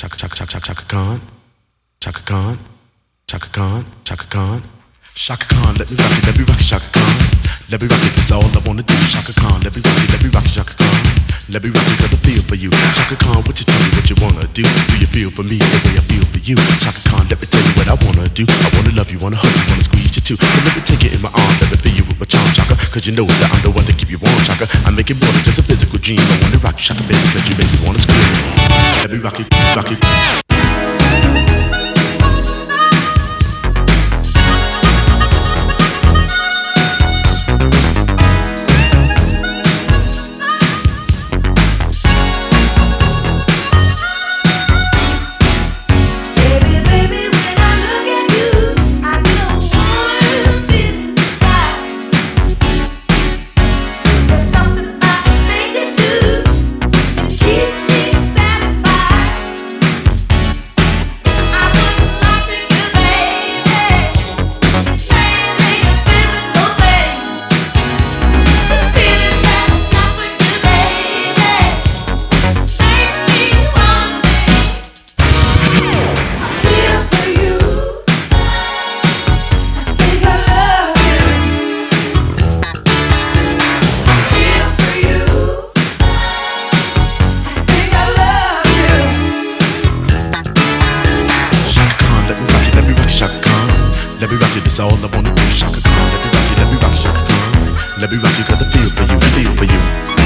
Chaka Khan, Chaka Khan, Chaka Khan, Chaka Khan. Chaka Khan, let me rock it, Chaka Khan. Let me rock it, that's all I wanna do. Chaka Khan, let me rock it, Chaka Khan. Let me rock it, got the feel for you. Chaka Khan, what you tell me what you wanna do? Do you feel for me the way I feel for you? Chaka Khan, let me tell you what I wanna do. I wanna love you, wanna hug you, wanna squeeze you too. But let me take it in my arms, let me feel you with my charm, Chaka. Cause you know that I'm the one to keep you warm, Chaka. I make it more than just a physical dream. I wanna rock you, Chaka, baby, cause you make me wanna scream. Let me rock it, rock it. Let me rock it, that's all I wanna do. Chaka Khan, let me rock it, Chaka Khan. Let me rock it, got the feel for you, feel for you.